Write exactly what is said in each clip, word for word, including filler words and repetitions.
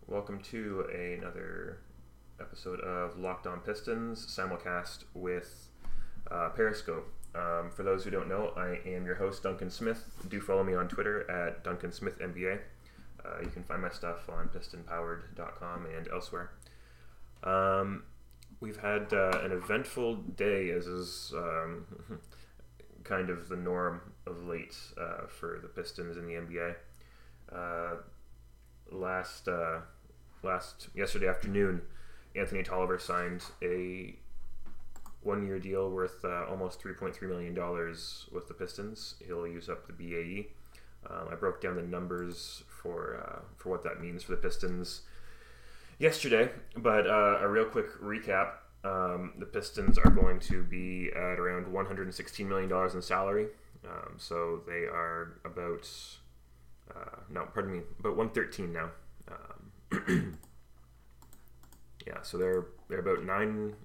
Welcome to another episode of Locked On Pistons simulcast with uh, Periscope. Um, for those who don't know, I am your host, Duncan Smith. Do follow me on Twitter at Duncan Smith N B A. Uh, you can find my stuff on piston powered dot com and elsewhere. Um, we've had uh, an eventful day, as is um, kind of the norm of late uh, for the Pistons in the N B A. Uh, last uh, last yesterday afternoon, Anthony Tolliver signed a one-year deal worth uh, almost three point three million dollars with the Pistons. He'll use up the B A E. Um, I broke down the numbers for uh, for what that means for the Pistons yesterday, but uh, a real quick recap. Um, the Pistons are going to be at around one hundred sixteen million dollars in salary. Um, so they are about, uh, no, pardon me, about one hundred thirteen now. Um, yeah, so they're they're about nine,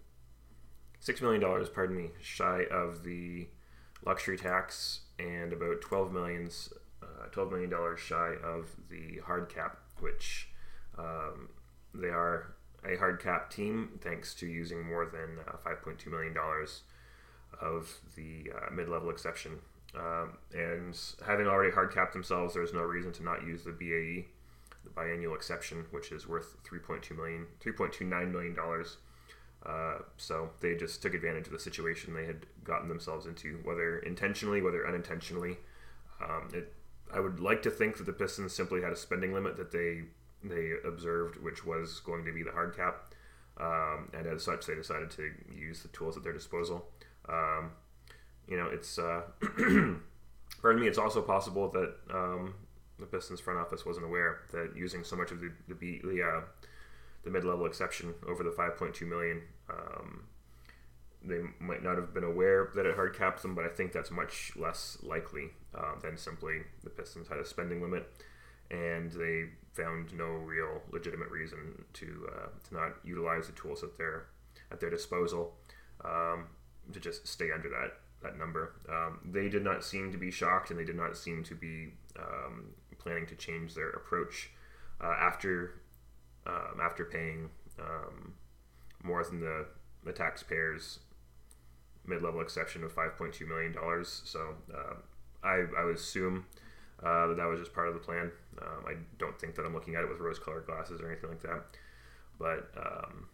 six million dollars, pardon me, shy of the luxury tax, and about twelve millions, uh, twelve million dollars shy of the hard cap, which um, they are a hard cap team thanks to using more than uh, five point two million dollars of the uh, mid-level exception. Um, and having already hard capped themselves, there's no reason to not use the B A E, the biannual exception, which is worth three point two million, three point two nine million dollars. Uh, so they just took advantage of the situation they had gotten themselves into, whether intentionally, whether unintentionally. Um, it, I would like to think that the Pistons simply had a spending limit that they they observed, which was going to be the hard cap, um, and as such, they decided to use the tools at their disposal. Um, you know, it's uh, pardon me. It's also possible that um, the Pistons front office wasn't aware that using so much of the the, B, the, uh, the mid-level exception over the five point two million, um, they might not have been aware that it hard capped them. But I think that's much less likely uh, than simply the Pistons had a spending limit, and they found no real legitimate reason to uh, to not utilize the tools at their at their disposal um, to just stay under that that number. Um, they did not seem to be shocked, and they did not seem to be um, planning to change their approach uh, after um, after paying um, more than the the taxpayers' mid-level exception of five point two million dollars. So uh, I I would assume Uh, that that was just part of the plan. Um, I don't think that I'm looking at it with rose-colored glasses or anything like that, but um,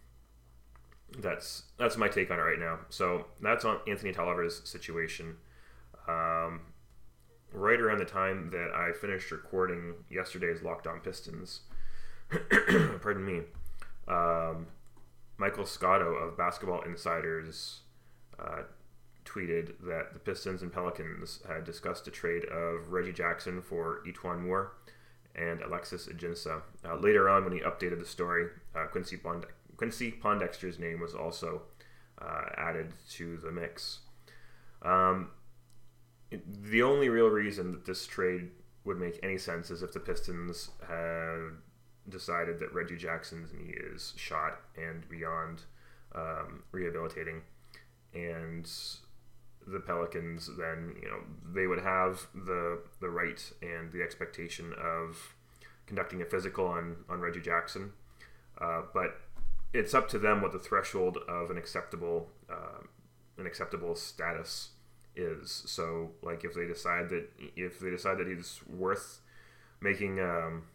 that's that's my take on it right now. So that's on Anthony Tolliver's situation. Um, right around the time that I finished recording yesterday's Locked On Pistons, pardon me, um, Michael Scotto of Basketball Insiders uh, tweeted that the Pistons and Pelicans had discussed a trade of Reggie Jackson for Etuan Moore and Alexis Ajinça. Uh, later on, when he updated the story, uh, Quincy, Pond- Quincy Pondexter's name was also uh, added to the mix. Um, it, the only real reason that this trade would make any sense is if the Pistons had decided that Reggie Jackson's knee is shot and beyond um, rehabilitating, and the Pelicans then, you know, they would have the the right and the expectation of conducting a physical on, on Reggie Jackson. Uh, but it's up to them what the threshold of an acceptable uh, an acceptable status is. So, like, if they decide that if they decide that he's worth making um,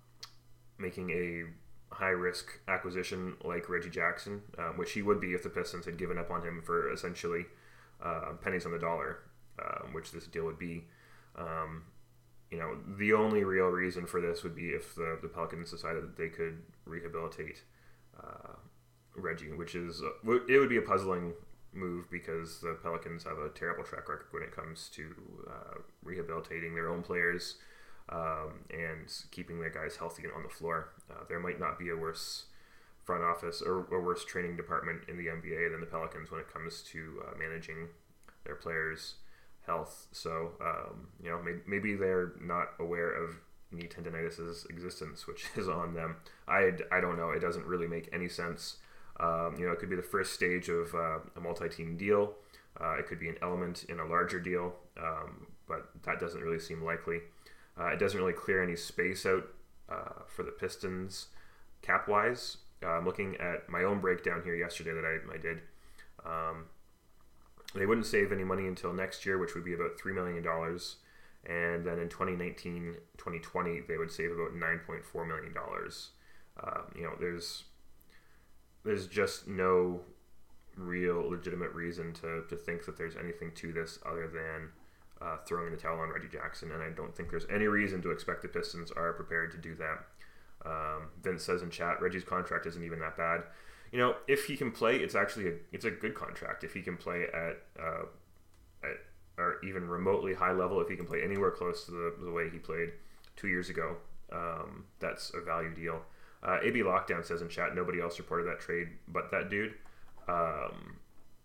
making a high risk acquisition like Reggie Jackson, uh, which he would be if the Pistons had given up on him for essentially Uh, pennies on the dollar, um, which this deal would be. Um, you know, the only real reason for this would be if the, the Pelicans decided that they could rehabilitate uh, Reggie, which is, uh, it would be a puzzling move because the Pelicans have a terrible track record when it comes to uh, rehabilitating their own players um, and keeping their guys healthy and on the floor. Uh, there might not be a worse front office or a worse training department in the N B A than the Pelicans when it comes to uh, managing their players' health. So, um, you know, maybe, maybe they're not aware of knee tendonitis' existence, which is on them. I, I don't know. It doesn't really make any sense. Um, you know, it could be the first stage of uh, a multi-team deal. Uh, it could be an element in a larger deal, um, but that doesn't really seem likely. Uh, it doesn't really clear any space out uh, for the Pistons cap wise, uh, I'm looking at my own breakdown here yesterday that I, I did. Um, they wouldn't save any money until next year, which would be about three million dollars. And then in twenty nineteen, twenty twenty, they would save about nine point four million dollars. Uh, you know, there's there's just no real legitimate reason to, to think that there's anything to this other than uh, throwing the towel on Reggie Jackson. And I don't think there's any reason to expect the Pistons are prepared to do that. Um, Vince says in chat, Reggie's contract isn't even that bad. You know, if he can play, it's actually a, it's a good contract. If he can play at uh, at or even remotely high level, if he can play anywhere close to the, the way he played two years ago, um, that's a value deal. Uh, A B Lockdown says in chat, nobody else reported that trade but that dude. Um,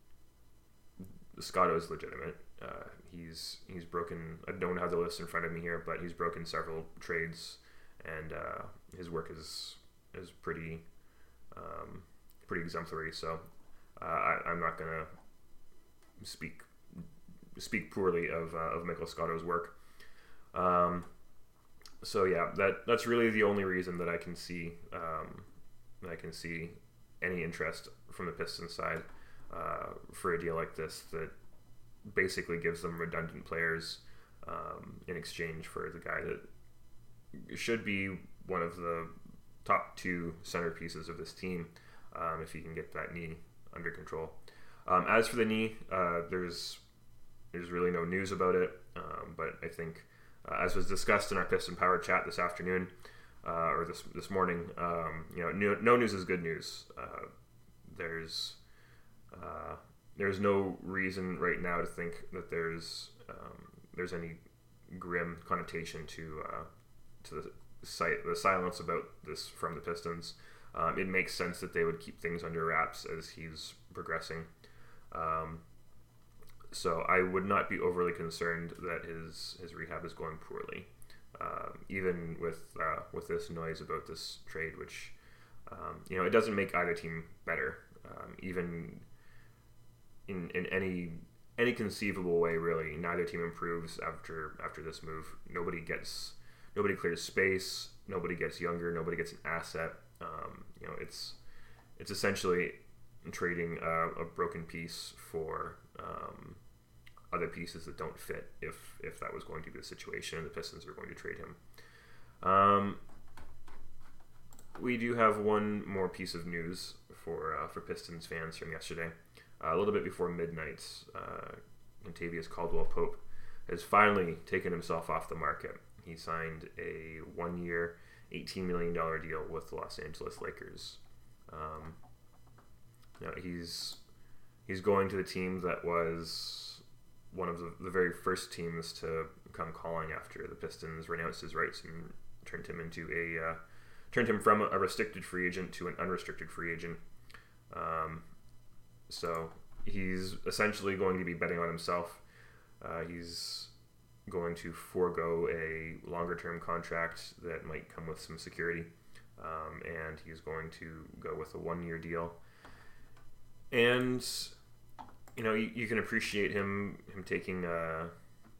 Scotto is legitimate. Uh, he's he's broken. I don't have the list in front of me here, but he's broken several trades, and uh, his work is is pretty um, pretty exemplary. So uh, I, I'm not gonna speak. speak poorly of uh, of Michael Scotto's work. Um, so yeah, that that's really the only reason that I can see um, that I can see any interest from the Pistons side uh, for a deal like this that basically gives them redundant players um, in exchange for the guy that should be one of the top two centerpieces of this team um, if he can get that knee under control. Um, as for the knee, uh, there's There's really no news about it, um, but I think, uh, as was discussed in our Piston Power chat this afternoon, uh, or this this morning, um, you know, no, no news is good news. Uh, there's uh, there's no reason right now to think that there's um, there's any grim connotation to uh, to the si- the silence about this from the Pistons. Um, it makes sense that they would keep things under wraps as he's progressing. Um, So I would not be overly concerned that his, his rehab is going poorly, um, even with uh, with this noise about this trade, which um, you know it doesn't make either team better, um, even in in any any conceivable way. Really, neither team improves after after this move. Nobody gets nobody clears space. Nobody gets younger. Nobody gets an asset. Um, you know, it's it's essentially trading a, a broken piece for um, other pieces that don't fit if if that was going to be the situation and the Pistons are going to trade him. Um, we do have one more piece of news for uh, for Pistons fans from yesterday. Uh, a little bit before midnight, uh, Kentavious Caldwell-Pope has finally taken himself off the market. He signed a one-year, eighteen million dollars deal with the Los Angeles Lakers. Um, you know, he's he's going to the team that was one of the, the very first teams to come calling after the Pistons renounced his rights and turned him into a uh, turned him from a restricted free agent to an unrestricted free agent. Um, so he's essentially going to be betting on himself. Uh, he's going to forego a longer term contract that might come with some security, um, and he's going to go with a one year deal. And you know, you, you can appreciate him him taking a,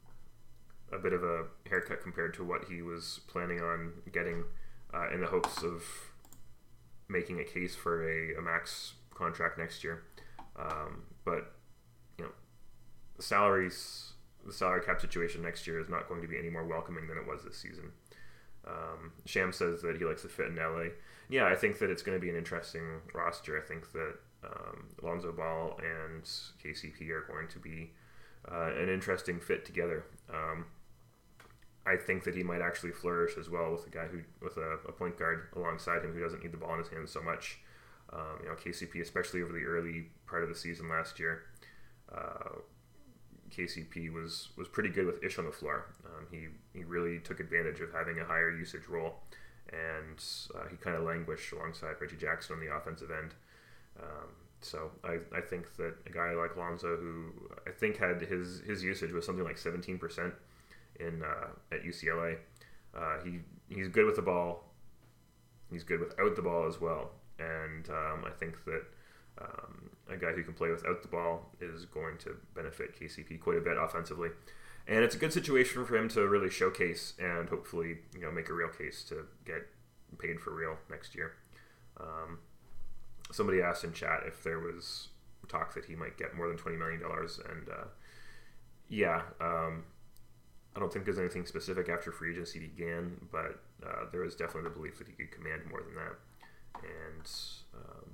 a bit of a haircut compared to what he was planning on getting, uh, in the hopes of making a case for a, a max contract next year. Um, but you know, the salaries, the salary cap situation next year is not going to be any more welcoming than it was this season. Um, Sham says that he likes to fit in L A. Yeah, I think that it's going to be an interesting roster. I think that um, Lonzo Ball and K C P are going to be uh, an interesting fit together. Um, I think that he might actually flourish as well with a guy who, with a, a point guard alongside him who doesn't need the ball in his hands so much. Um, you know, K C P, especially over the early part of the season last year, uh, K C P was, was pretty good with Ish on the floor. Um, he he really took advantage of having a higher usage role, and uh, he kind of languished alongside Reggie Jackson on the offensive end. Um, so I, I think that a guy like Lonzo, who I think had his, his usage was something like seventeen percent in uh, at U C L A, uh, he he's good with the ball. He's good without the ball as well. And um, I think that um, a guy who can play without the ball is going to benefit K C P quite a bit offensively. And it's a good situation for him to really showcase and hopefully, you know, make a real case to get paid for real next year. Um, somebody asked in chat if there was talk that he might get more than twenty million dollars, and uh, yeah, um, I don't think there's anything specific after free agency began, but uh, there is definitely the belief that he could command more than that. And um,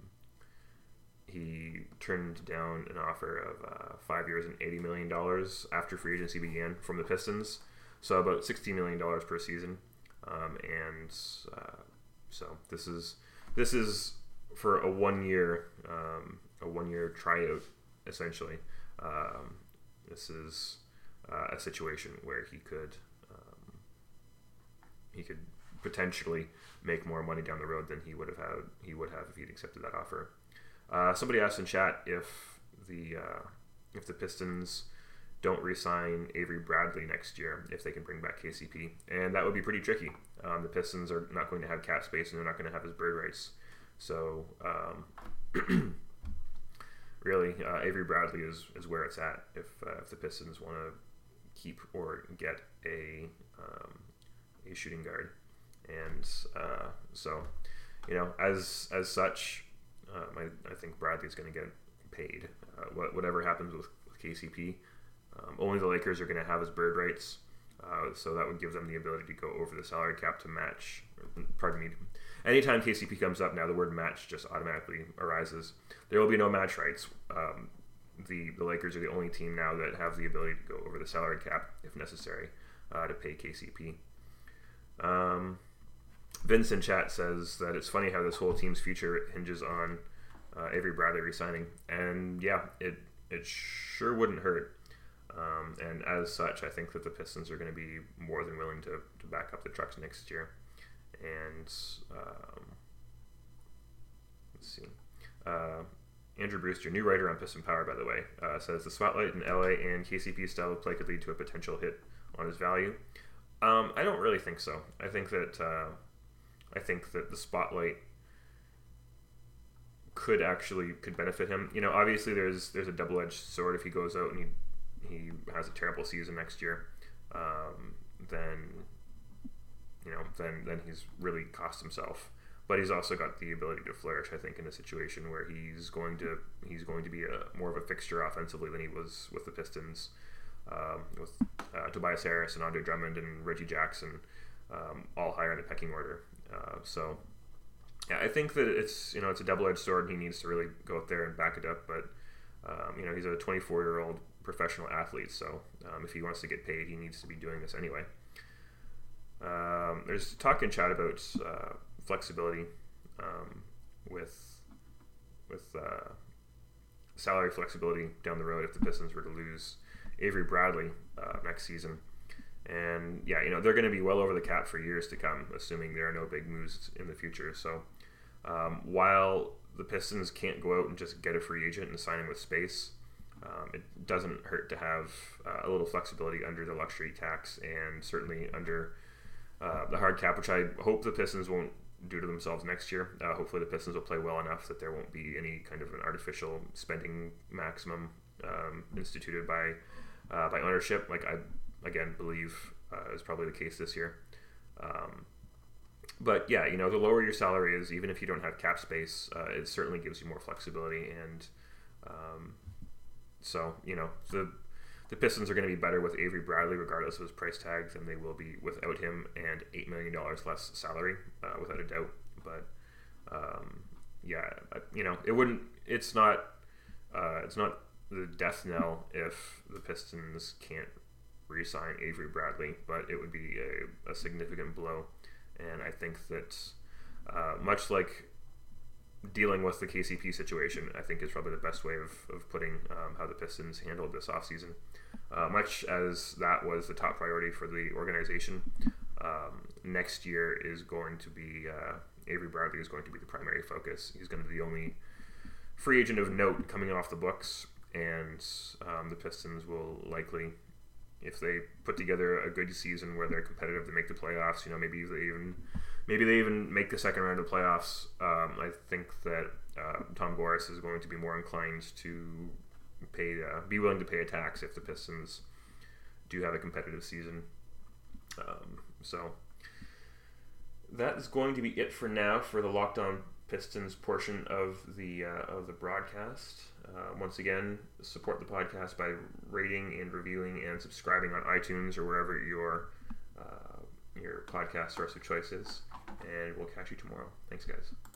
he turned down an offer of uh, five years and eighty million dollars after free agency began from the Pistons, so about sixty million dollars per season. Um, and uh, so this is this is for a one year um, a one year tryout essentially. Um, this is uh, a situation where he could um, he could potentially make more money down the road than he would have had he would have if he'd accepted that offer. Uh, somebody asked in chat if the uh, if the Pistons don't re-sign Avery Bradley next year, if they can bring back K C P, and that would be pretty tricky. Um, the Pistons are not going to have cap space, and they're not going to have his bird rights. So um, really, uh, Avery Bradley is, is where it's at if uh, if the Pistons want to keep or get a um, a shooting guard, and uh, so you know as as such. Um, I, I think Bradley's going to get paid. Uh, what, whatever happens with, with K C P, um, only the Lakers are going to have his bird rights, uh, so that would give them the ability to go over the salary cap to match. Pardon me. Anytime K C P comes up now, the word match just automatically arises. There will be no match rights. Um, the the Lakers are the only team now that have the ability to go over the salary cap if necessary uh, to pay K C P. Um, Vince in chat says that it's funny how this whole team's future hinges on uh, Avery Bradley resigning, and yeah, it it sure wouldn't hurt. Um, and as such, I think that the Pistons are going to be more than willing to, to back up the trucks next year. And um, let's see, uh, Andrew Brewster, new writer on Piston Power, by the way, uh, says the spotlight in L A and K C P's style of play could lead to a potential hit on his value. Um, I don't really think so. I think that. Uh, I think that the spotlight could actually could benefit him. You know, obviously there's there's a double-edged sword if he goes out and he he has a terrible season next year. Um, then you know then then he's really cost himself. But he's also got the ability to flourish. I think in a situation where he's going to he's going to be a more of a fixture offensively than he was with the Pistons, um, with uh, Tobias Harris and Andre Drummond and Reggie Jackson, um, all higher in the pecking order. Uh, so, yeah, I think that it's you know it's a double-edged sword, and he needs to really go out there and back it up. But um, you know he's a twenty-four-year-old professional athlete, so um, if he wants to get paid, he needs to be doing this anyway. Um, there's talk in chat about uh, flexibility um, with with uh, salary flexibility down the road if the Pistons were to lose Avery Bradley uh, next season. And yeah, you know, they're going to be well over the cap for years to come, assuming there are no big moves in the future. So um, while the Pistons can't go out and just get a free agent and sign him with space, um, it doesn't hurt to have uh, a little flexibility under the luxury tax and certainly under uh, the hard cap, which I hope the Pistons won't do to themselves next year. Uh, hopefully the Pistons will play well enough that there won't be any kind of an artificial spending maximum um, instituted by uh, by ownership. Like I again believe uh, is probably the case this year. Um, but yeah, you know, the lower your salary is, even if you don't have cap space, uh, it certainly gives you more flexibility. And um, so, you know, the the Pistons are going to be better with Avery Bradley regardless of his price tag than they will be without him and eight million dollars less salary, uh, without a doubt. But um, yeah, you know, it wouldn't, it's not, uh, it's not the death knell if the Pistons can't re-sign Avery Bradley, but it would be a, a significant blow. And I think that uh, much like dealing with the K C P situation, I think is probably the best way of, of putting um, how the Pistons handled this offseason. Uh, much as that was the top priority for the organization, um, next year is going to be, uh, Avery Bradley is going to be the primary focus. He's going to be the only free agent of note coming off the books, and um, the Pistons will likely, if they put together a good season where they're competitive to make the playoffs, you know, maybe they even maybe they even make the second round of playoffs. Um, I think that uh, Tom Gores is going to be more inclined to pay, uh, be willing to pay a tax if the Pistons do have a competitive season. Um, so that is going to be it for now for the Locked On Pistons portion of the uh, of the broadcast. Uh, once again, support the podcast by rating and reviewing and subscribing on iTunes or wherever your uh, your podcast source of choice is. And we'll catch you tomorrow. Thanks, guys.